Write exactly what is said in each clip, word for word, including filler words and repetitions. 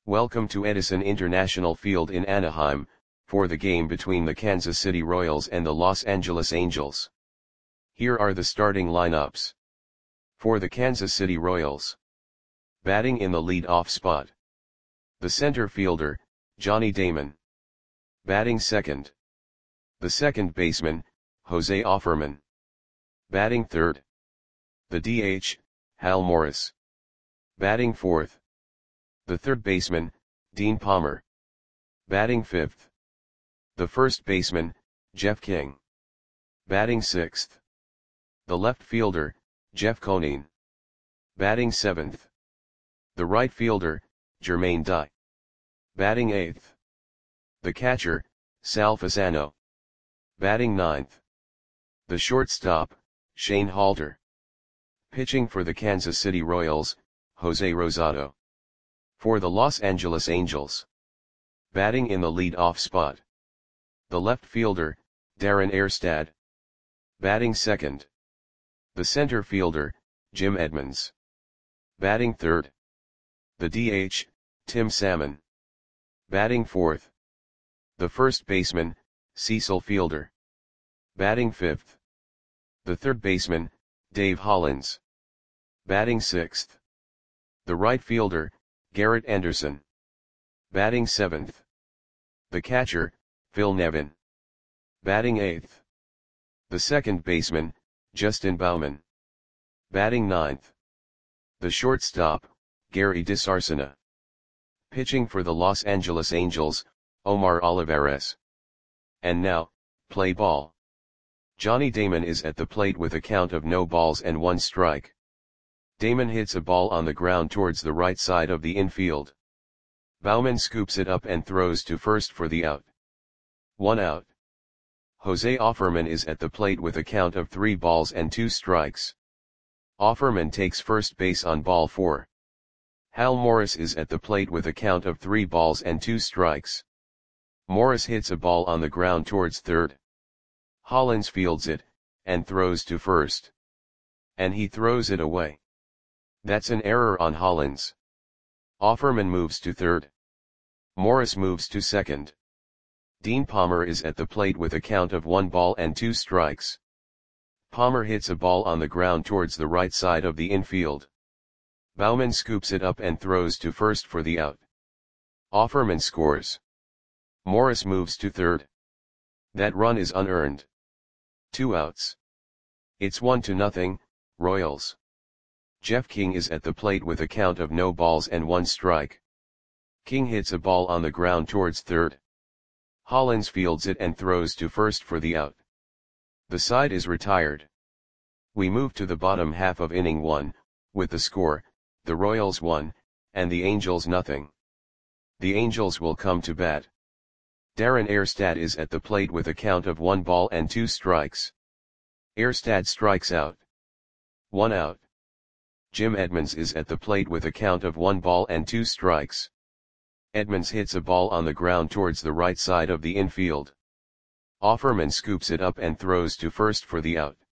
Welcome to Edison International Field in Anaheim, for the game between the Kansas City Royals and the Los Angeles Angels. Here are the starting lineups. For the Kansas City Royals. Batting in the lead-off spot. The center fielder, Johnny Damon. Batting second. The second baseman, Jose Offerman. Batting third. The D H, Hal Morris. Batting fourth. The third baseman, Dean Palmer. Batting fifth. The first baseman, Jeff King. Batting sixth. The left fielder, Jeff Conine. Batting seventh. The right fielder, Jermaine Dye. Batting eighth. The catcher, Sal Fasano. Batting ninth. The shortstop, Shane Halter. Pitching for the Kansas City Royals, Jose Rosado. For the Los Angeles Angels. Batting in the lead-off spot. The left fielder, Darren Erstad. Batting second. The center fielder, Jim Edmonds. Batting third. The D H, Tim Salmon. Batting fourth. The first baseman, Cecil Fielder. Batting fifth. The third baseman, Dave Hollins. Batting sixth. The right fielder, Garrett Anderson. Batting seventh. The catcher, Phil Nevin. Batting eighth. The second baseman, Justin Bauman. Batting ninth. The shortstop, Gary DiSarcina. Pitching for the Los Angeles Angels, Omar Olivares. And now, play ball. Johnny Damon is at the plate with a count of no balls and one strike. Damon hits a ball on the ground towards the right side of the infield. Bauman scoops it up and throws to first for the out. One out. Jose Offerman is at the plate with a count of three balls and two strikes. Offerman takes first base on ball four. Hal Morris is at the plate with a count of three balls and two strikes. Morris hits a ball on the ground towards third. Hollins fields it, and throws to first. And he throws it away. That's an error on Hollins. Offerman moves to third. Morris moves to second. Dean Palmer is at the plate with a count of one ball and two strikes. Palmer hits a ball on the ground towards the right side of the infield. Bauman scoops it up and throws to first for the out. Offerman scores. Morris moves to third. That run is unearned. Two outs. It's one to nothing, Royals. Jeff King is at the plate with a count of no balls and one strike. King hits a ball on the ground towards third. Hollins fields it and throws to first for the out. The side is retired. We move to the bottom half of inning one, with the score, the Royals one, and the Angels nothing. The Angels will come to bat. Darren Erstad is at the plate with a count of one ball and two strikes. Erstad strikes out. One out. Jim Edmonds is at the plate with a count of one ball and two strikes. Edmonds hits a ball on the ground towards the right side of the infield. Offerman scoops it up and throws to first for the out.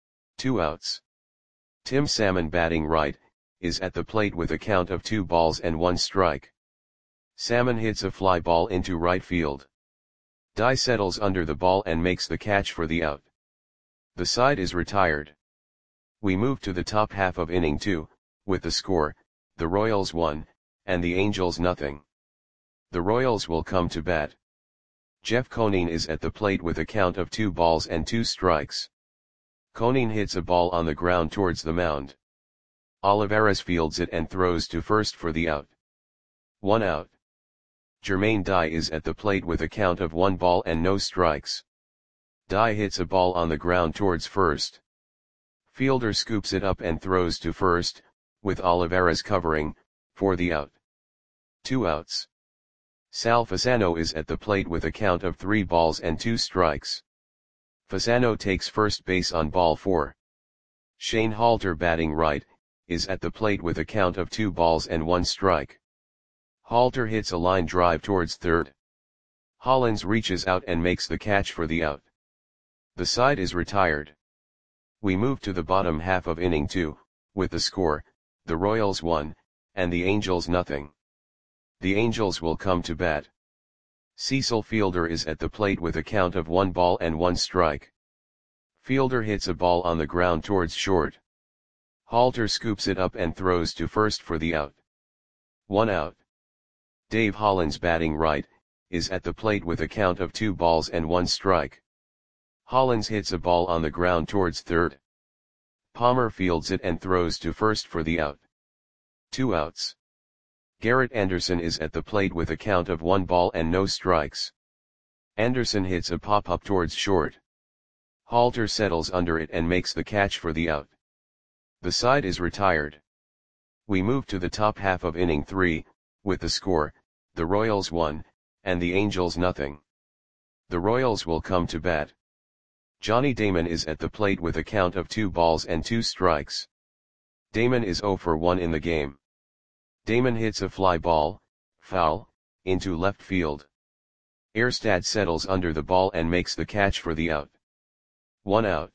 Two outs. Tim Salmon, batting right, is at the plate with a count of two balls and one strike. Salmon hits a fly ball into right field. Dye settles under the ball and makes the catch for the out. The side is retired. We move to the top half of inning two, with the score, the Royals one, and the Angels nothing. The Royals will come to bat. Jeff Conine is at the plate with a count of two balls and two strikes. Conine hits a ball on the ground towards the mound. Olivares fields it and throws to first for the out. One out. Jermaine Dye is at the plate with a count of one ball and no strikes. Dye hits a ball on the ground towards first. Fielder scoops it up and throws to first, with Olivares covering, for the out. Two outs. Sal Fasano is at the plate with a count of three balls and two strikes. Fasano takes first base on ball four. Shane Halter, batting right, is at the plate with a count of two balls and one strike. Halter hits a line drive towards third. Hollins reaches out and makes the catch for the out. The side is retired. We move to the bottom half of inning two, with the score, the Royals one, and the Angels nothing. The Angels will come to bat. Cecil Fielder is at the plate with a count of one ball and one strike. Fielder hits a ball on the ground towards short. Halter scoops it up and throws to first for the out. One out. Dave Hollins, batting right, is at the plate with a count of two balls and one strike. Hollins hits a ball on the ground towards third. Palmer fields it and throws to first for the out. Two outs. Garrett Anderson is at the plate with a count of one ball and no strikes. Anderson hits a pop-up towards short. Halter settles under it and makes the catch for the out. The side is retired. We move to the top half of inning three, with the score, the Royals one, and the Angels nothing. The Royals will come to bat. Johnny Damon is at the plate with a count of two balls and two strikes. Damon is oh for one in the game. Damon hits a fly ball, foul, into left field. Erstad settles under the ball and makes the catch for the out. One out.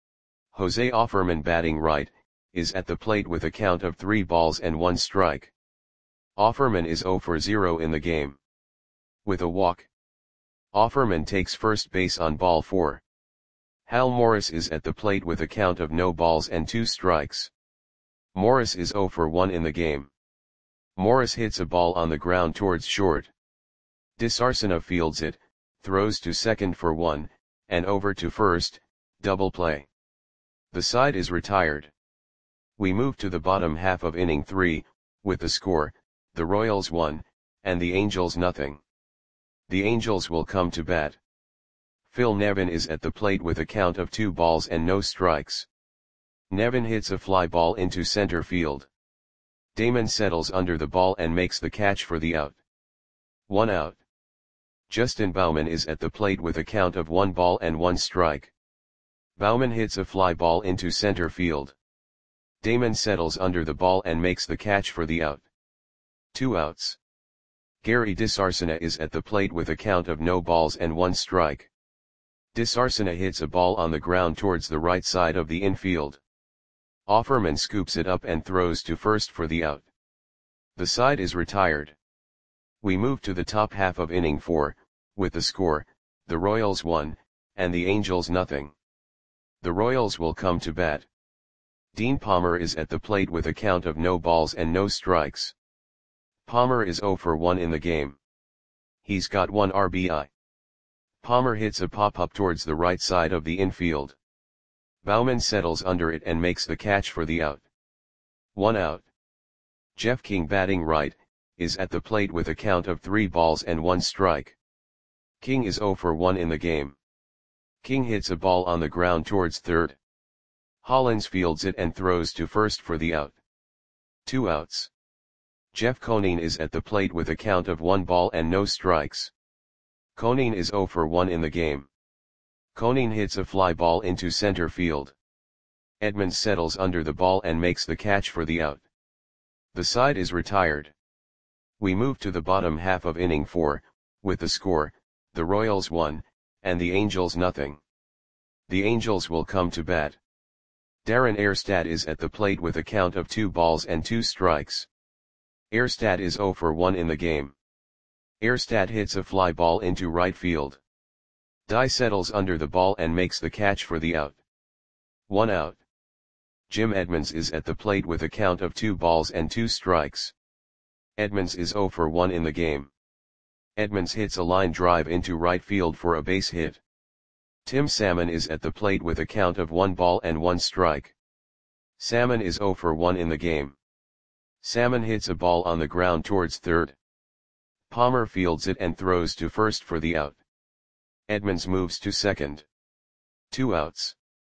Jose Offerman, batting right, is at the plate with a count of three balls and one strike. Offerman is oh for zero in the game. With a walk. Offerman takes first base on ball four. Hal Morris is at the plate with a count of no balls and two strikes. Morris is oh for one in the game. Morris hits a ball on the ground towards short. DeSarcina fields it, throws to second for one, and over to first, double play. The side is retired. We move to the bottom half of inning three, with the score, the Royals one, and the Angels nothing. The Angels will come to bat. Phil Nevin is at the plate with a count of two balls and no strikes. Nevin hits a fly ball into center field. Damon settles under the ball and makes the catch for the out. One out. Justin Bauman is at the plate with a count of one ball and one strike. Bauman hits a fly ball into center field. Damon settles under the ball and makes the catch for the out. Two outs. Gary DeSarcina is at the plate with a count of no balls and one strike. DeSarcina hits a ball on the ground towards the right side of the infield. Offerman scoops it up and throws to first for the out. The side is retired. We move to the top half of inning four, with the score, the Royals one, and the Angels nothing. The Royals will come to bat. Dean Palmer is at the plate with a count of no balls and no strikes. Palmer is oh for one in the game. He's got one R B I. Palmer hits a pop-up towards the right side of the infield. Bauman settles under it and makes the catch for the out. One out. Jeff King, batting right, is at the plate with a count of three balls and one strike. King is oh for one in the game. King hits a ball on the ground towards third. Hollins fields it and throws to first for the out. Two outs. Jeff Conine is at the plate with a count of one ball and no strikes. Conine is oh for one in the game. Conine hits a fly ball into center field. Edmonds settles under the ball and makes the catch for the out. The side is retired. We move to the bottom half of inning four, with the score, the Royals one, and the Angels nothing. The Angels will come to bat. Darren Erstad is at the plate with a count of two balls and two strikes. Erstad is oh for one in the game. Erstad hits a fly ball into right field. Dye settles under the ball and makes the catch for the out. One out. Jim Edmonds is at the plate with a count of two balls and two strikes. Edmonds is oh for one in the game. Edmonds hits a line drive into right field for a base hit. Tim Salmon is at the plate with a count of one ball and one strike. Salmon is oh for one in the game. Salmon hits a ball on the ground towards third. Palmer fields it and throws to first for the out. Edmonds moves to second. Two outs.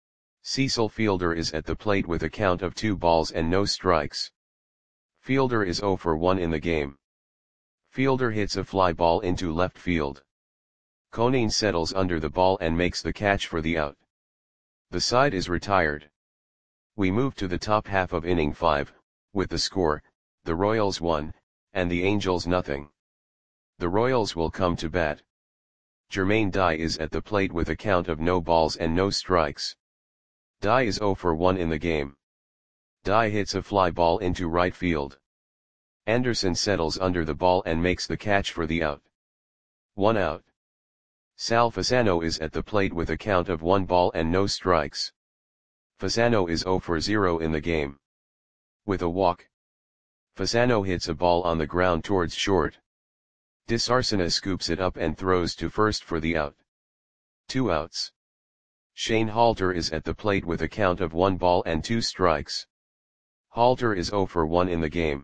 Cecil Fielder is at the plate with a count of two balls and no strikes. Fielder is oh for one in the game. Fielder hits a fly ball into left field. Conine settles under the ball and makes the catch for the out. The side is retired. We move to the top half of inning five, with the score, the Royals one, and the Angels nothing. The Royals will come to bat. Jermaine Dye is at the plate with a count of no balls and no strikes. Dye is oh for one in the game. Dye hits a fly ball into right field. Anderson settles under the ball and makes the catch for the out. One out. Sal Fasano is at the plate with a count of one ball and no strikes. Fasano is zero for zero in the game. With a walk, Fasano hits a ball on the ground towards short. Disarcina scoops it up and throws to first for the out. Two outs. Shane Halter is at the plate with a count of one ball and two strikes. Halter is zero for one in the game.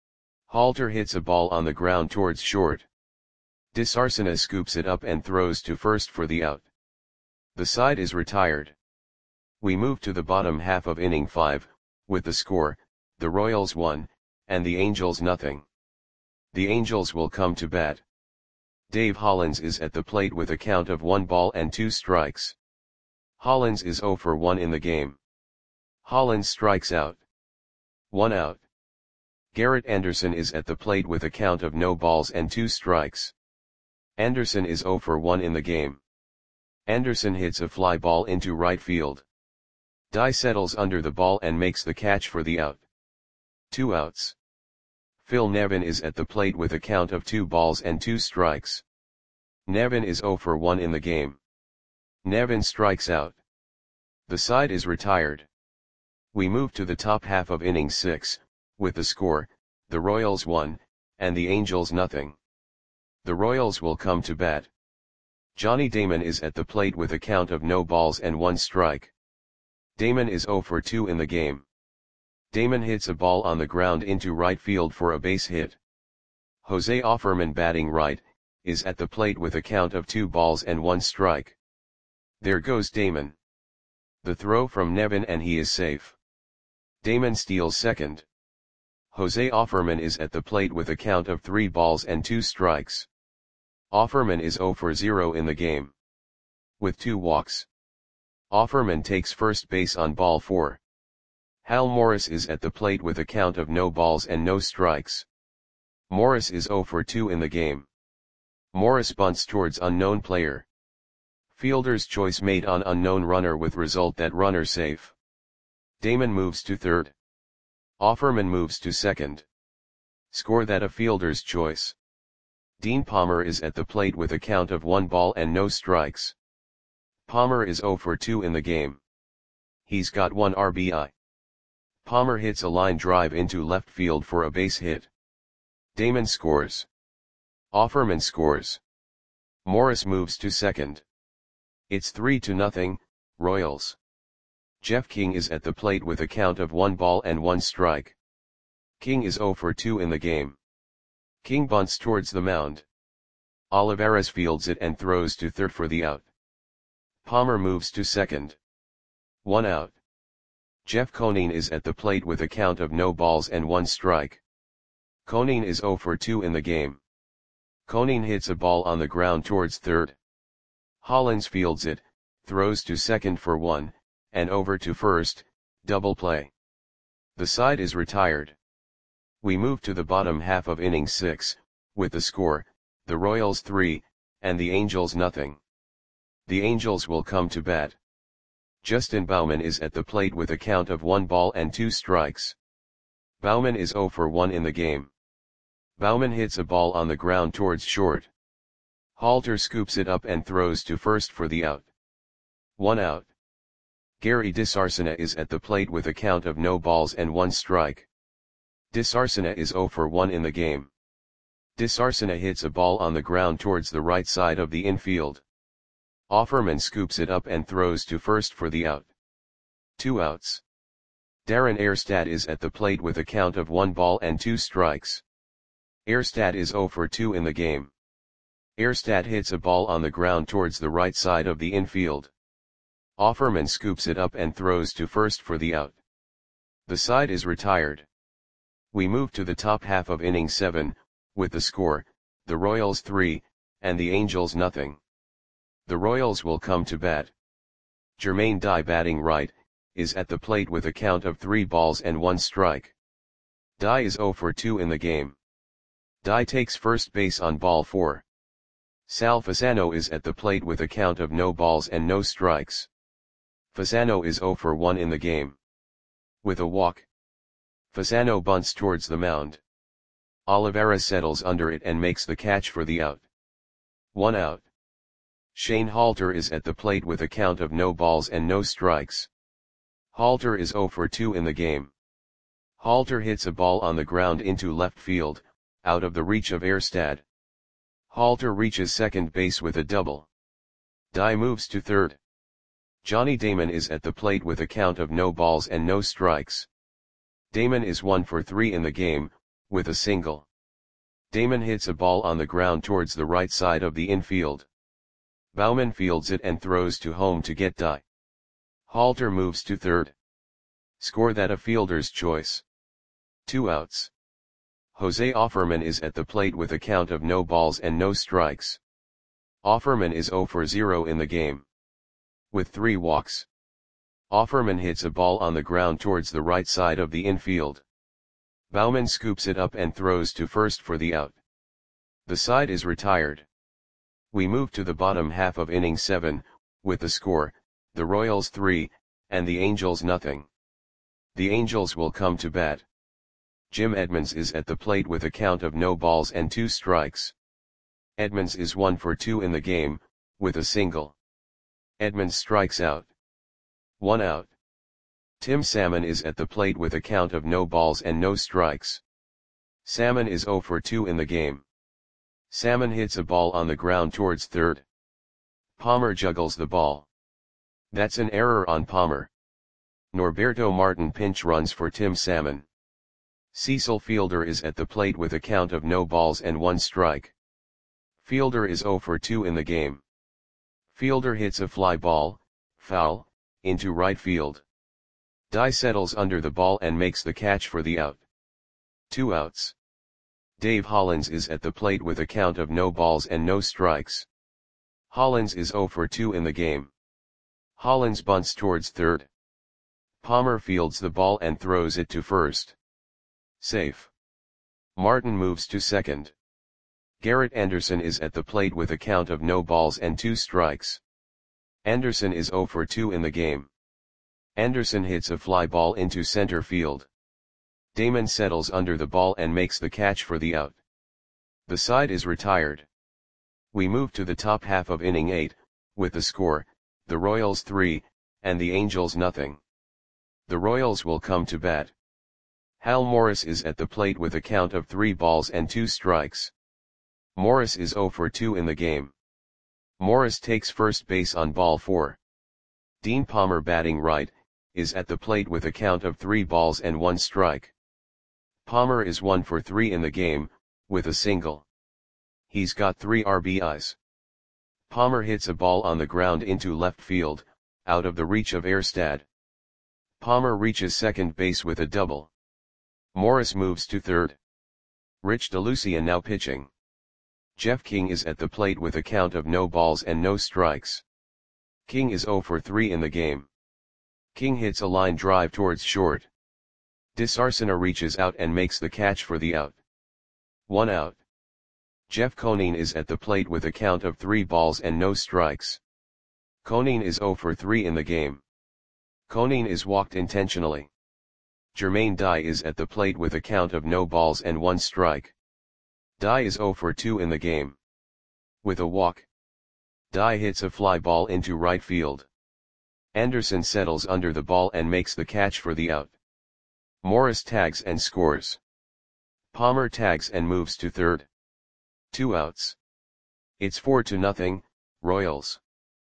Halter hits a ball on the ground towards short. Disarcina scoops it up and throws to first for the out. The side is retired. We move to the bottom half of inning five, with the score, the Royals one, and the Angels nothing. The Angels will come to bat. Dave Hollins is at the plate with a count of one ball and two strikes. Hollins is zero for one in the game. Hollins strikes out. One out. Garrett Anderson is at the plate with a count of no balls and two strikes. Anderson is zero for one in the game. Anderson hits a fly ball into right field. Dye settles under the ball and makes the catch for the out. Two outs. Phil Nevin is at the plate with a count of two balls and two strikes. Nevin is zero for one in the game. Nevin strikes out. The side is retired. We move to the top half of inning six, with the score, the Royals one, and the Angels nothing. The Royals will come to bat. Johnny Damon is at the plate with a count of no balls and one strike. Damon is zero for two in the game. Damon hits a ball on the ground into right field for a base hit. Jose Offerman, batting right, is at the plate with a count of two balls and one strike. There goes Damon. The throw from Nevin and he is safe. Damon steals second. Jose Offerman is at the plate with a count of three balls and two strikes. Offerman is zero for zero in the game. With two walks, Offerman takes first base on ball four. Hal Morris is at the plate with a count of no balls and no strikes. Morris is zero for two in the game. Morris bunts towards unknown player. Fielder's choice made on unknown runner with result that runner safe. Damon moves to third. Offerman moves to second. Score that a fielder's choice. Dean Palmer is at the plate with a count of one ball and no strikes. Palmer is zero for two in the game. He's got one R B I. Palmer hits a line drive into left field for a base hit. Damon scores. Offerman scores. Morris moves to second. It's three to nothing, Royals. Jeff King is at the plate with a count of one ball and one strike. King is zero for two in the game. King bunts towards the mound. Olivares fields it and throws to third for the out. Palmer moves to second. One out. Jeff Conine is at the plate with a count of no balls and one strike. Conine is zero for two in the game. Conine hits a ball on the ground towards third. Hollins fields it, throws to second for one, and over to first, double play. The side is retired. We move to the bottom half of inning six, with the score, the Royals three, and the Angels nothing. The Angels will come to bat. Justin Bauman is at the plate with a count of one ball and two strikes. Bauman is zero for one in the game. Bauman hits a ball on the ground towards short. Halter scoops it up and throws to first for the out. One out. Gary Disarcina is at the plate with a count of no balls and one strike. Disarcina is zero for one in the game. Disarcina hits a ball on the ground towards the right side of the infield. Offerman scoops it up and throws to first for the out. Two outs. Darren Erstad is at the plate with a count of one ball and two strikes. Erstad is zero for two in the game. Erstad hits a ball on the ground towards the right side of the infield. Offerman scoops it up and throws to first for the out. The side is retired. We move to the top half of inning seven, with the score, the Royals three, and the Angels nothing. The Royals will come to bat. Jermaine Dye, batting right, is at the plate with a count of three balls and one strike. Dye is zero for two in the game. Dye takes first base on ball four. Sal Fasano is at the plate with a count of no balls and no strikes. Fasano is zero for one in the game. With a walk, Fasano bunts towards the mound. Oliveira settles under it and makes the catch for the out. One out. Shane Halter is at the plate with a count of no balls and no strikes. Halter is zero for two in the game. Halter hits a ball on the ground into left field, out of the reach of Erstad. Halter reaches second base with a double. Dye moves to third. Johnny Damon is at the plate with a count of no balls and no strikes. Damon is one for three in the game, with a single. Damon hits a ball on the ground towards the right side of the infield. Bauman fields it and throws to home to get Dye. Halter moves to third. Score that a fielder's choice. Two outs. Jose Offerman is at the plate with a count of no balls and no strikes. Offerman is zero for zero in the game. With three walks. Offerman hits a ball on the ground towards the right side of the infield. Bauman scoops it up and throws to first for the out. The side is retired. We move to the bottom half of inning seven, with the score, the Royals three, and the Angels nothing. The Angels will come to bat. Jim Edmonds is at the plate with a count of no balls and two strikes. Edmonds is one for two in the game, with a single. Edmonds strikes out. One out. Tim Salmon is at the plate with a count of no balls and no strikes. Salmon is zero for two in the game. Salmon hits a ball on the ground towards third. Palmer juggles the ball. That's an error on Palmer. Norberto Martin pinch runs for Tim Salmon. Cecil Fielder is at the plate with a count of no balls and one strike. Fielder is zero for two in the game. Fielder hits a fly ball, foul, into right field. Dye settles under the ball and makes the catch for the out. Two outs. Dave Hollins is at the plate with a count of no balls and no strikes. Hollins is zero for two in the game. Hollins bunts towards third. Palmer fields the ball and throws it to first. Safe. Martin moves to second. Garrett Anderson is at the plate with a count of no balls and two strikes. Anderson is zero for two in the game. Anderson hits a fly ball into center field. Damon settles under the ball and makes the catch for the out. The side is retired. We move to the top half of inning eight, with the score, the Royals three, and the Angels nothing. The Royals will come to bat. Hal Morris is at the plate with a count of three balls and two strikes. Morris is zero for two in the game. Morris takes first base on ball four. Dean Palmer, batting right, is at the plate with a count of three balls and one strike. Palmer is one for three in the game, with a single. He's got three R B Is. Palmer hits a ball on the ground into left field, out of the reach of Erstad. Palmer reaches second base with a double. Morris moves to third. Rich DeLucia now pitching. Jeff King is at the plate with a count of no balls and no strikes. King is zero for three in the game. King hits a line drive towards short. DeSarcina reaches out and makes the catch for the out. One out. Jeff Conine is at the plate with a count of three balls and no strikes. Conine is zero for three in the game. Conine is walked intentionally. Jermaine Dye is at the plate with a count of no balls and one strike. Dye is zero for two in the game. With a walk. Dye hits a fly ball into right field. Anderson settles under the ball and makes the catch for the out. Morris tags and scores. Palmer tags and moves to third. Two outs. It's four to nothing, Royals.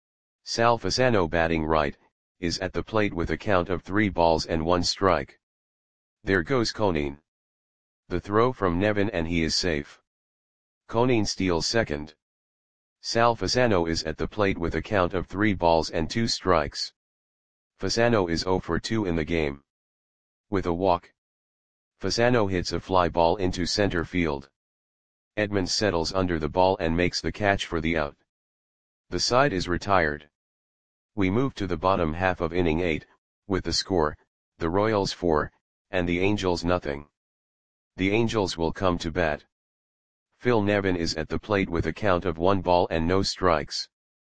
Sal Fasano, batting right, is at the plate with a count of three balls and one strike. There goes Conine. The throw from Nevin and he is safe. Conine steals second. Sal Fasano is at the plate with a count of three balls and two strikes. Fasano is zero for two in the game. With a walk. Fasano hits a fly ball into center field. Edmonds settles under the ball and makes the catch for the out. The side is retired. We move to the bottom half of inning eight, with the score, the Royals four, and the Angels nothing. The Angels will come to bat. Phil Nevin is at the plate with a count of one ball and no strikes.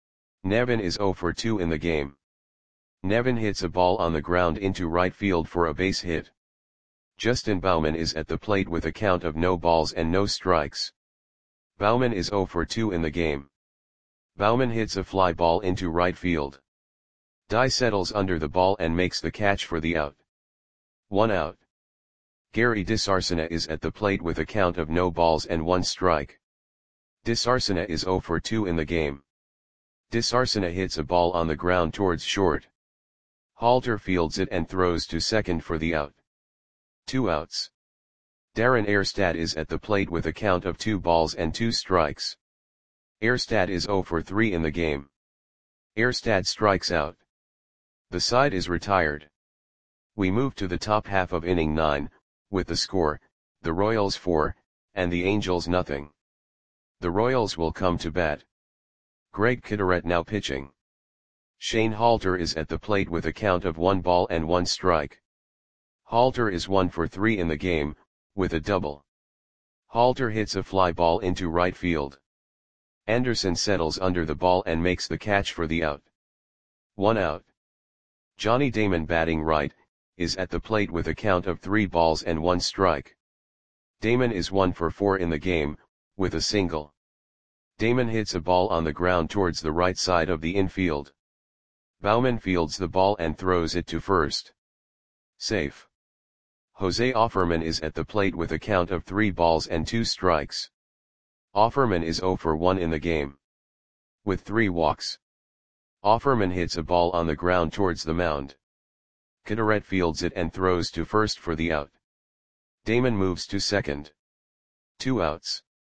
Nevin is zero for two in the game. Nevin hits a ball on the ground into right field for a base hit. Justin Bauman is at the plate with a count of no balls and no strikes. Bauman is zero for two in the game. Bauman hits a fly ball into right field. Dye settles under the ball and makes the catch for the out. One out. Gary DeSarcina is at the plate with a count of no balls and one strike. DeSarcina is zero for two in the game. DeSarcina hits a ball on the ground towards short. Halter fields it and throws to second for the out. Two outs. Darren Erstad is at the plate with a count of two balls and two strikes. Erstad is zero for three in the game. Erstad strikes out. The side is retired. We move to the top half of inning nine, with the score, the Royals four, and the Angels nothing. The Royals will come to bat. Greg Kideret now pitching. Shane Halter is at the plate with a count of one ball and one strike. Halter is one for three in the game, with a double. Halter hits a fly ball into right field. Anderson settles under the ball and makes the catch for the out. One out. Johnny Damon batting right, is at the plate with a count of three balls and one strike. Damon is one for four in the game, with a single. Damon hits a ball on the ground towards the right side of the infield. Bauman fields the ball and throws it to first. Safe. Jose Offerman is at the plate with a count of three balls and two strikes. Offerman is zero for one in the game. With three walks. Offerman hits a ball on the ground towards the mound. Kideret fields it and throws to first for the out. Damon moves to second. Two outs.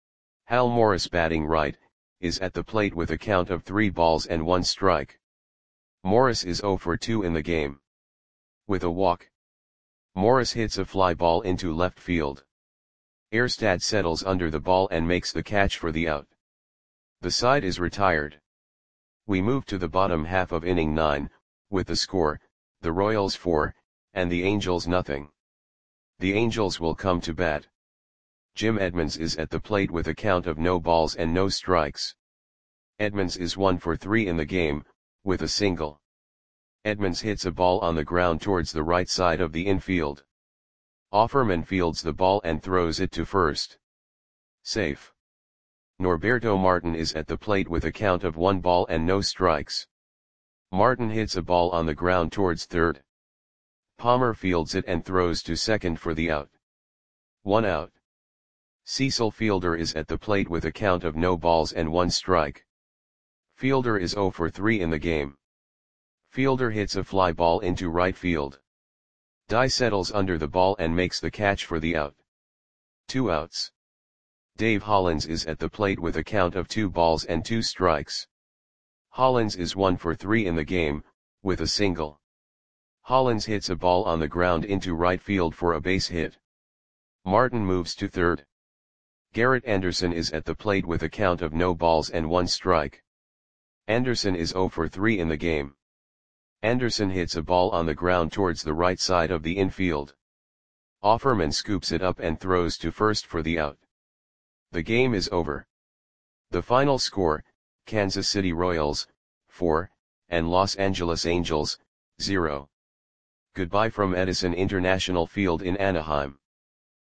Hal Morris batting right, is at the plate with a count of three balls and one strike. Morris is zero for two in the game. With a walk. Morris hits a fly ball into left field. Erstad settles under the ball and makes the catch for the out. The side is retired. We move to the bottom half of inning nine, with the score, the Royals four, and the Angels nothing. The Angels will come to bat. Jim Edmonds is at the plate with a count of no balls and no strikes. Edmonds is one for three in the game, with a single. Edmonds hits a ball on the ground towards the right side of the infield. Offerman fields the ball and throws it to first. Safe. Norberto Martin is at the plate with a count of one ball and no strikes. Martin hits a ball on the ground towards third. Palmer fields it and throws to second for the out. One out. Cecil Fielder is at the plate with a count of no balls and one strike. Fielder is zero for three in the game. Fielder hits a fly ball into right field. Dye settles under the ball and makes the catch for the out. Two outs. Dave Hollins is at the plate with a count of two balls and two strikes. Hollins is one for three in the game, with a single. Hollins hits a ball on the ground into right field for a base hit. Martin moves to third. Garrett Anderson is at the plate with a count of no balls and one strike. Anderson is zero for three in the game. Anderson hits a ball on the ground towards the right side of the infield. Offerman scoops it up and throws to first for the out. The game is over. The final score, Kansas City Royals, four, and Los Angeles Angels, zero. Goodbye from Edison International Field in Anaheim.